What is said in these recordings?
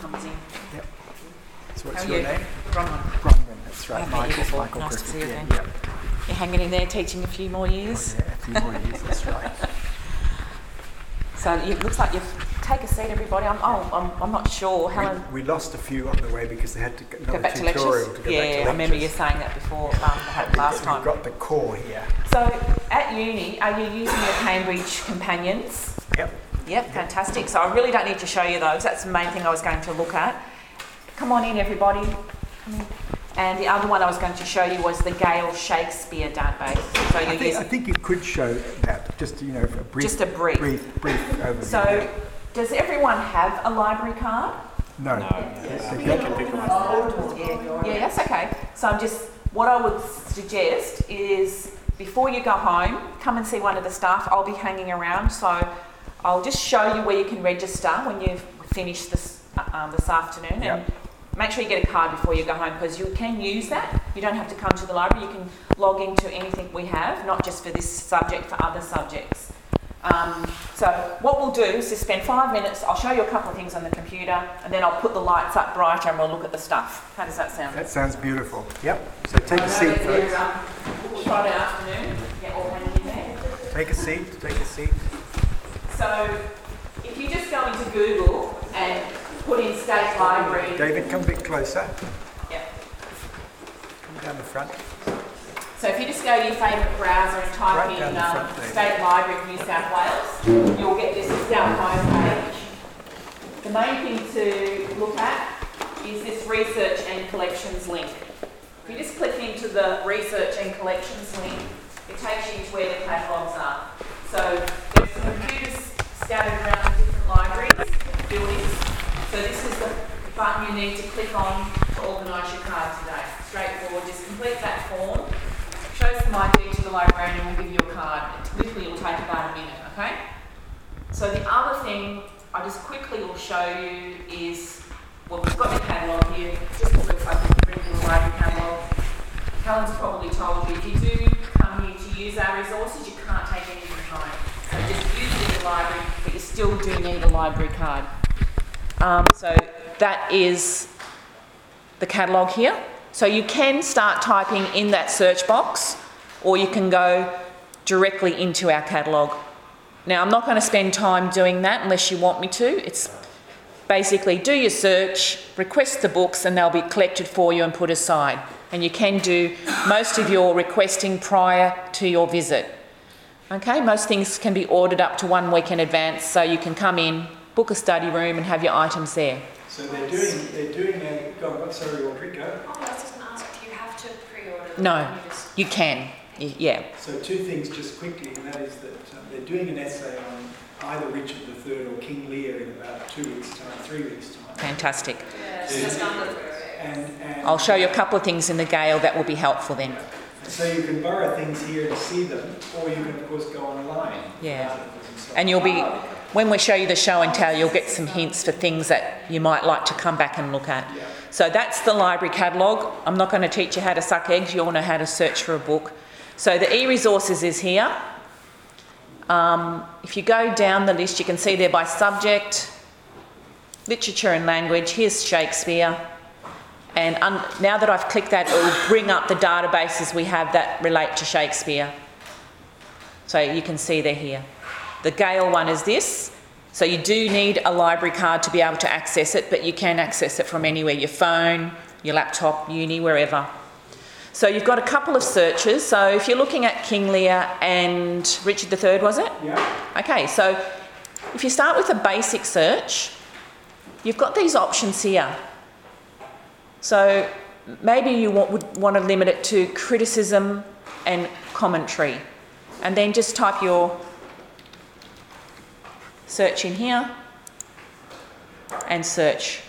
comes in. Yep. So what's How are your you? name? Bronwyn. That's right. I've met you before. Michael Nice to see you Griffith. again. Yeah. You're hanging in there teaching a few more years. Yeah, a few more years, that's right. So it looks like you've... Take a seat, everybody. I'm not sure. Helen... We lost a few on the way because they had to Go back to lectures? to go back to lectures. I remember you saying that before last time. We've got the core here. So at uni, are you using your Cambridge companions? Yep. Yep, fantastic. So I really don't need to show you those. That's the main thing I was going to look at. Come on in, everybody. Come in. And the other one I was going to show you was the Gale Shakespeare database. So I think you could show that, just a brief. Just a brief overview. So, does everyone have a library card? No. Yeah, that's okay. So what I would suggest is before you go home, come and see one of the staff. I'll be hanging around, so I'll just show you where you can register when you've finished this afternoon. Yep. And make sure you get a card before you go home, because you can use that. You don't have to come to the library. You can log into anything we have, not just for this subject, for other subjects. So what we'll do is just spend 5 minutes. I'll show you a couple of things on the computer, and then I'll put the lights up brighter and we'll look at the stuff. How does that sound? That sounds beautiful. Yep. So take a seat, folks. Friday afternoon. Get all hanging in there. Take a seat. So if you just go into Google and put in State Library. David, come a bit closer. Yeah. Come down the front. So if you just go to your favourite browser and type Right down the front, in State Library of New South Wales, you'll get this is our home page. The main thing to look at is this research and collections link. If you just click into the research and collections link, it takes you to where the catalogues are. So there's some computers scattered around the different libraries, buildings. So this is the button you need to click on to organise your card today. Straightforward, just complete that form. Show some ID to the librarian and we'll give you a card. It literally will take about a minute, okay? So the other thing I just quickly will show you is, well, we've got the catalogue here, just as a regular library catalogue. Helen's probably told you, if you do come here to use our resources, you can't take anything home. So just use it in the library, but you still do need a library card. So that is the catalogue here. So you can start typing in that search box, or you can go directly into our catalogue. Now, I'm not going to spend time doing that unless you want me to. It's basically do your search, request the books, and they'll be collected for you and put aside. And you can do most of your requesting prior to your visit. Okay, most things can be ordered up to 1 week in advance, so you can come in, book a study room, and have your items there. So they're doing a. Go on, sorry, Audrey, go. I was just going to ask, do you have to pre-order them? No, you can. Yeah. So two things just quickly, and that is that they're doing an essay on either Richard III or King Lear in about 2 weeks' time, 3 weeks' time. Fantastic. And I'll show you a couple of things in the Gale that will be helpful then. So you can borrow things here to see them, or you can of course go online. Yeah. And you'll be, when we show you the show and tell, you'll get some hints for things that you might like to come back and look at. Yeah. So that's the library catalogue. I'm not going to teach you how to suck eggs, you all know how to search for a book. So the e-resources is here. If you go down the list, you can see there by subject, literature and language, here's Shakespeare. And now that I've clicked that, it will bring up the databases we have that relate to Shakespeare. So you can see they're here. The Gale one is this. So you do need a library card to be able to access it, but you can access it from anywhere, your phone, your laptop, uni, wherever. So you've got a couple of searches. So if you're looking at King Lear and Richard III, was it? Yeah. Okay, so if you start with a basic search, you've got these options here. So maybe you would want to limit it to criticism and commentary, and then just type your search in here and search.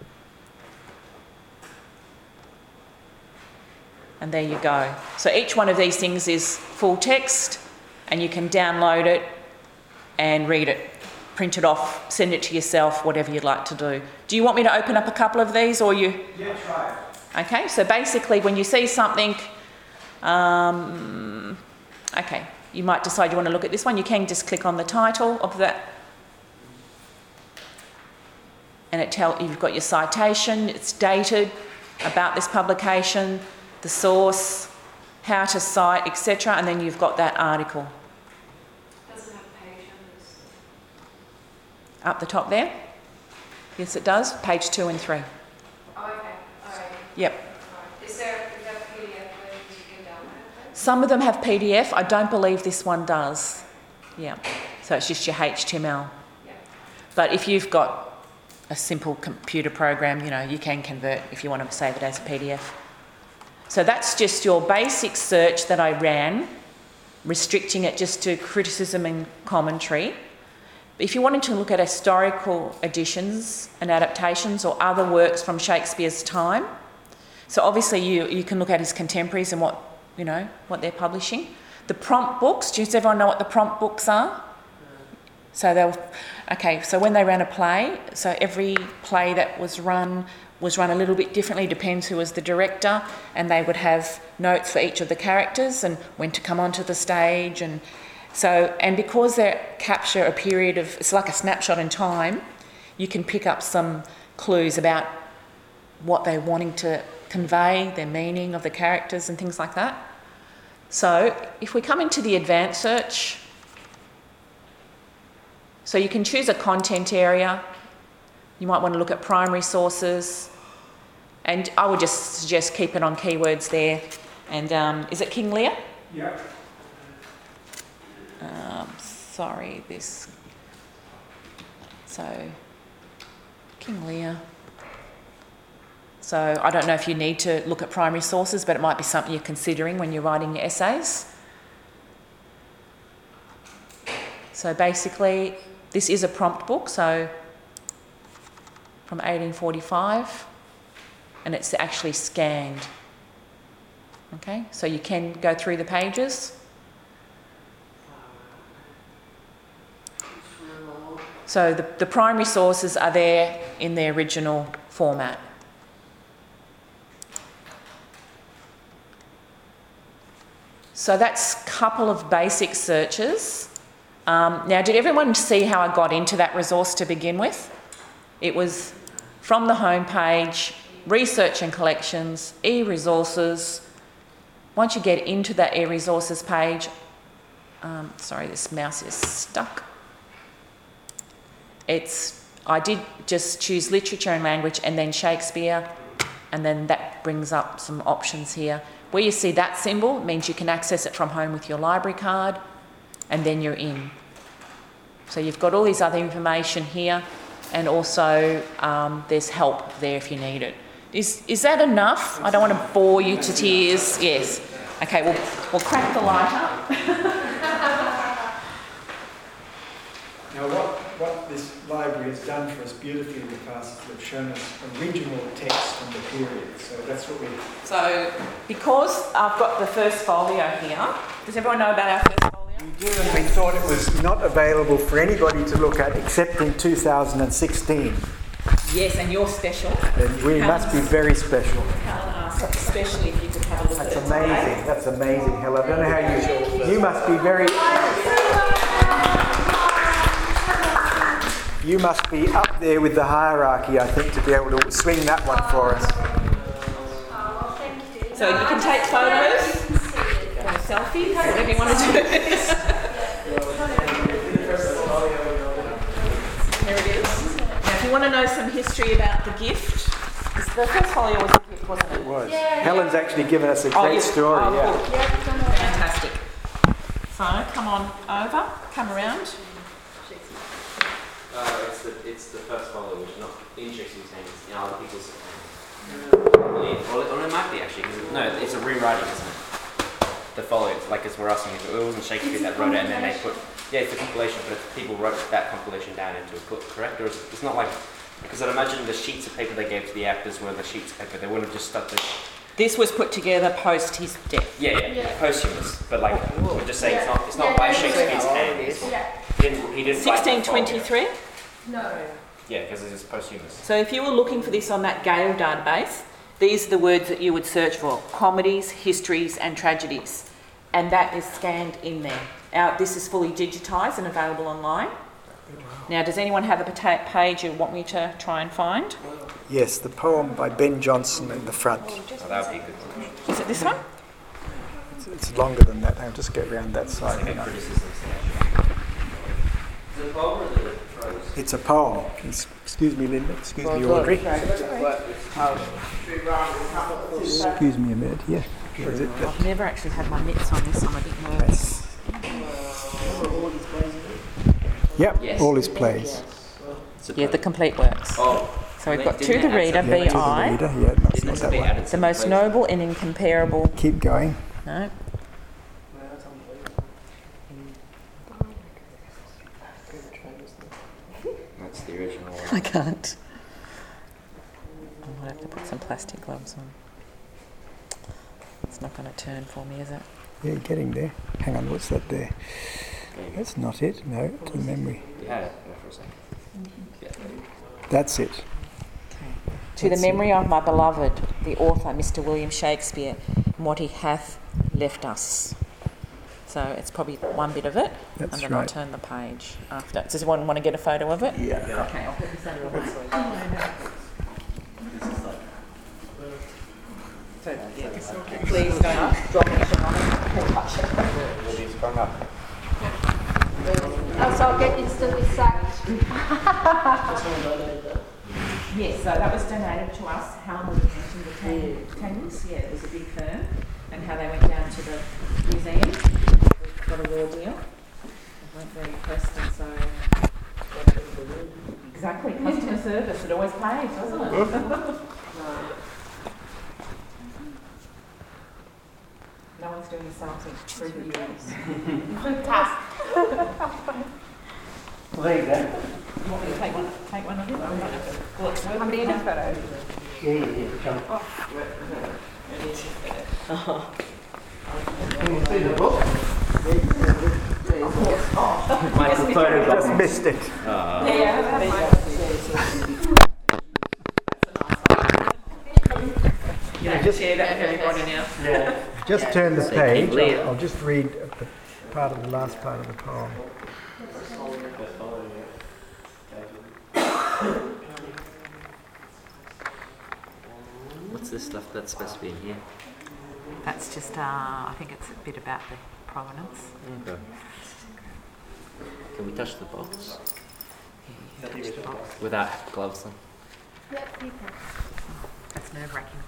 And there you go. So each one of these things is full text, and you can download it and read it, print it off, send it to yourself, whatever you'd like to do. Do you want me to open up a couple of these, or you? Yeah, try it. Okay, so basically when you see something, okay, you might decide you want to look at this one. You can just click on the title of that. and you've got your citation, it's dated, about this publication, the source, how to cite, etc., and then you've got that article. Does it have page numbers? Up the top there? Yes, it does. Page 2 and 3. Oh, okay. All right. Yep. All right. Is there a PDF where you can download it? Some of them have PDF. I don't believe this one does. Yeah. So it's just your HTML. Yeah. But if you've got a simple computer program, you can convert if you want to save it as a PDF. So that's just your basic search that I ran, restricting it just to criticism and commentary. If you wanted to look at historical editions and adaptations or other works from Shakespeare's time, so obviously you can look at his contemporaries and what they're publishing. The prompt books, does everyone know what the prompt books are? So so when they ran a play, so every play that was run a little bit differently, depends who was the director, and they would have notes for each of the characters and when to come onto the stage, and because they capture a period of, it's like a snapshot in time, you can pick up some clues about what they're wanting to convey, their meaning of the characters and things like that. So if we come into the advanced search, so you can choose a content area. You might want to look at primary sources, and I would just suggest keep it on keywords there. And is it King Lear? Yeah. So King Lear. So I don't know if you need to look at primary sources, but it might be something you're considering when you're writing your essays. So basically, this is a prompt book, so from 1845, and it's actually scanned. Okay, so you can go through the pages. So the primary sources are there in their original format. So that's a couple of basic searches. Now, did everyone see how I got into that resource to begin with? It was from the home page, research and collections, e-resources. Once you get into that e-resources page, sorry, this mouse is stuck. I did just choose literature and language and then Shakespeare, and then that brings up some options here. Where you see that symbol, it means you can access it from home with your library card, and then you're in. So you've got all these other information here, and also there's help there if you need it. Is that enough? I don't want to bore you to tears. Yes. Okay, we'll crack the light up. Now what this library has done for us beautifully in the past is they've shown us original text from the period. So that's what we... So because I've got the first folio here, does everyone know about our first folio? We do, and we thought it was not available for anybody to look at except in 2016. Yes, and you're special. And we must be very special. Helen asked especially if you could have a look That's at it. amazing. That's amazing, Helen. I don't know how you must be very... You must be up there with the hierarchy, I think, to be able to swing that one for us. So you can take photos, or selfies, whatever you want to do. Here it is. Now, if you want to know some history about the gift, the first folio was a gift, wasn't it? It was. Helen's actually given us a great story. Cool. Fantastic. So come on over, come around. It's the first folio, which is not interesting things in other people's. Well, it might be actually. It's a rewriting, isn't it? The folio, like as we're asking, if it wasn't Shakespeare that wrote it, and then they put. Yeah, it's a compilation, but people wrote that compilation down into a book, correct? Or is it's not like, because I'd imagine the sheets of paper they gave to the actors were the sheets of paper. They wouldn't have just stuck the. This was put together post his death. Yeah, posthumous. But like, we're just saying it's not by Shakespeare's hand. He didn't. 1623. No. Yeah, because it is posthumous. So if you were looking for this on that Gale database, these are the words that you would search for: comedies, histories, and tragedies, and that is scanned in there. This is fully digitised and available online. Now, does anyone have the page you want me to try and find? Yes, the poem by Ben Jonson in the front. Oh, that would be a good one. Is it this one? It's longer than that. I'll just get round that side. Like a criticism section. Is it a poem or is it a prose? It's a poem. Excuse me, Linda. Excuse me, Audrey. Excuse me a minute. Yeah. What is it? I've never actually had my mitts on this. I'm a bit nervous. Yep. Yes. All his plays. Yeah, the complete works. Oh. So we've They got didn't To the add Reader, something. Yeah, to the B.I. reader. Yeah, no, it's It not needs to that be one. added. The most noble and incomparable. Keep going. No. That's the original one. I can't. I might have to put some plastic gloves on. It's not going to turn for me, is it? Yeah, you're getting there. Hang on, what's that there? That's not it. No, to the memory. You had it there for a second. Yeah. That's it. To the That's memory of my beloved, the author, Mr. William Shakespeare, and what he hath left us. So it's probably one bit of it, That's and then I'll right. turn the page after. Does anyone want to get a photo of it? Yeah. Okay, I'll put this under the So, please don't drop anything on it. Touch it. Will be sprung up. Oh, so I'll get instantly sacked. Yes, so that was donated to us. Helen would have mentioned the Tangs. Yeah, it was a big firm, and how they went down to the museum, got a raw deal. They weren't very impressed, and so exactly customer service. It always pays, doesn't it? No one's doing something through the years. There you go. You want me to take one of them? How many in a photo? Michael photograph. Just missed it. Yeah, just share that with everybody now. Just turn the So page. keep leading. I'll just read the part of the last part of the poem. What's this stuff that's supposed to be in here? That's just, I think it's a bit about the provenance. Okay. Can we touch the box? Touch the box. Without gloves on? Yep, you can. That's nerve-wracking.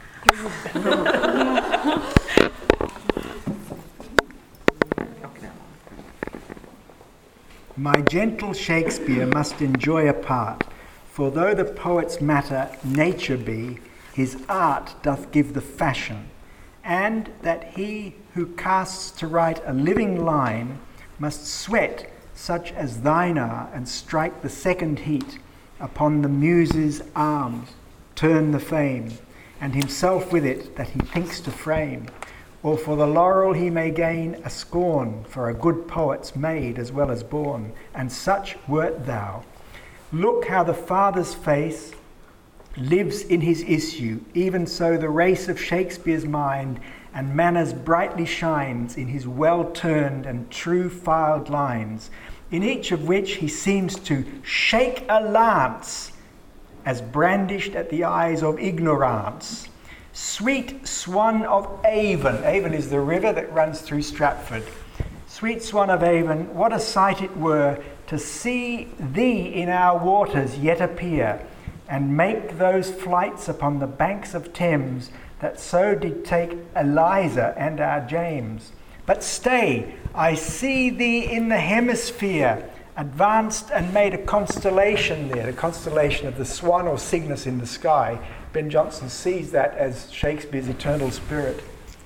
My gentle Shakespeare must enjoy a part, for though the poet's matter nature be, his art doth give the fashion, and that he who casts to write a living line must sweat such as thine are, and strike the second heat upon the muse's arms, turn the fame, and himself with it that he thinks to frame, or for the laurel he may gain a scorn for a good poet's made as well as born, and such wert thou. Look how the Father's face lives in his issue, even so the race of Shakespeare's mind and manners brightly shines in his well-turned and true-filed lines, in each of which he seems to shake a lance as brandished at the eyes of ignorance. Sweet Swan of Avon, Avon is the river that runs through Stratford. Sweet Swan of Avon, what a sight it were to see thee in our waters yet appear, and make those flights upon the banks of Thames that so did take Eliza and our James. But stay, I see thee in the hemisphere, advanced and made a constellation there, the constellation of the swan or Cygnus in the sky. Ben Jonson sees that as Shakespeare's eternal spirit.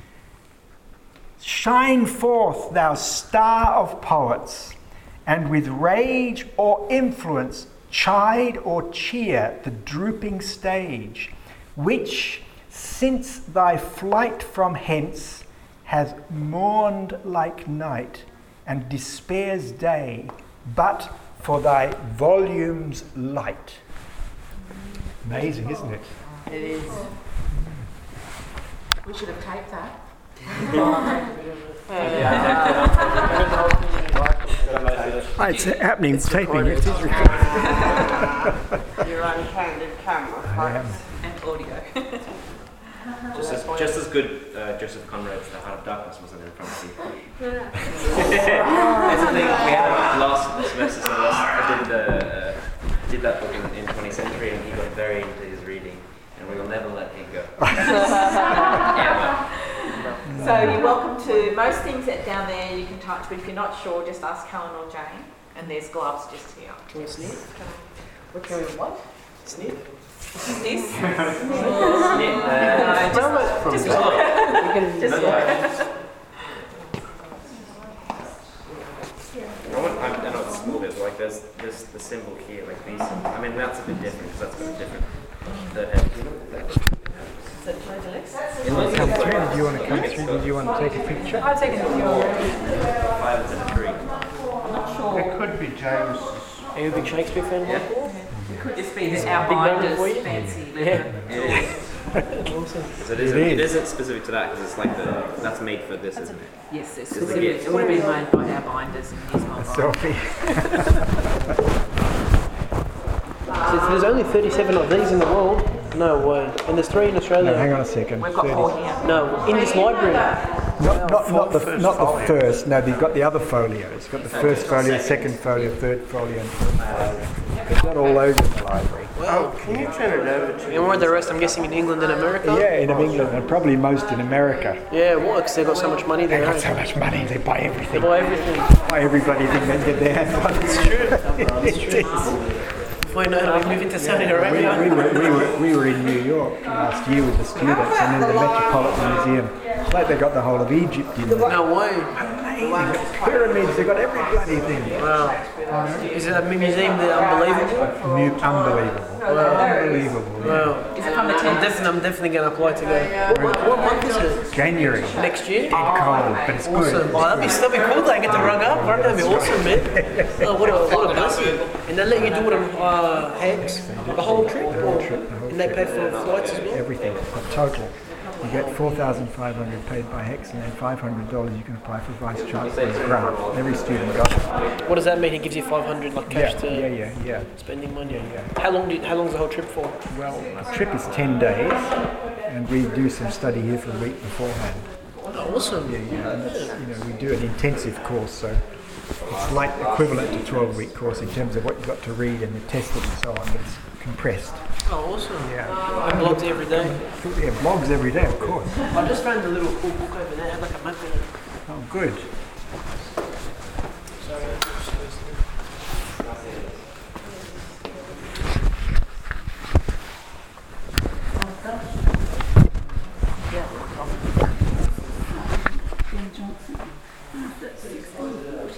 Shine forth, thou star of poets, and with rage or influence chide or cheer the drooping stage, which, since thy flight from hence, hath mourned like night and despair's day, but for thy volume's light. Amazing, isn't it? It is. We should have taped that. It's happening, taping. It is recording. You're on candid camera. And audio. Just as good, Joseph Conrad's The Heart of Darkness wasn't in front of you. That's the thing, we had last semester, so I did that book in 20th century, and he got very into his reading, and we will never let him go. So you're welcome to most things that down there you can touch, but if you're not sure, just ask Helen or Jane. And there's gloves just here. Can we sniff? Can we what? Sniff? This? Snip, I know it's small bit, but like there's the symbol here, like these. I mean, that's a bit different because that's got a different third head. So do you want to Come through. Did you want to come through? Did you want to take a picture? I'll take a picture. 5 and a 3. I'm not sure. It could be James. Are you a big Shakespeare fan, Michael? It could just be that our big moment binders for you? fancy. So it isn't specific to that because it's like that's made for this, isn't it? Yes, it's It's specific. the It would have been made by our binders and his mobile. Selfie. There's only 37 of these in the world. No way. And there's 3 in Australia. No, hang on a second. We've got 4 here. No, in this library. Not the first. No, they've got the other folios. You've got the first folio, second folio, third folio, and fourth folio. It's not all over the library. Well, Can you turn it over to and where are the rest? I'm guessing in England and America? Yeah, in England and probably most in America. Yeah, well, because they've got so much money They there. got so much money, they buy They everything. buy everything. Buy every bloody thing they get their hands on. It's true. It is. Before you know it, we move into Saudi Arabia. We were in New York last year with the students, and in the Metropolitan Museum, it's like they got the whole of Egypt in there. No way. They've got pyramids, they got every bloody thing. Wow. Is it a museum that unbelievable? Unbelievable. Unbelievable. Yeah. Wow. Is it from the I'm 10th? definitely going to apply to go. What month is it? January. Next year? Dead cold, but it's good. Awesome. Oh, that'd be cool though. I get to rug up. That'd be awesome, man. Oh, what a blessing. And they let you do it on heads the whole trip? And they pay for flights as well? Everything, the total. You get $4,500 paid by HEX, and then $500 you can apply for Vice Chancellor's grant. Every student got it. What does that mean? He gives you 500 like cash to Yeah. spending money. Yeah. How long's the whole trip for? Well, the trip is 10 days, and we do some study here for a week beforehand. Oh, awesome. And it's, we do an intensive course, so it's like equivalent to a 12-week course in terms of what you've got to read and the tested and so on, but it's compressed. Oh, awesome. Yeah. And blogs every day. Yeah, blogs every day, of course. I just found a little cool book over there. It had like a map in it. Oh, good.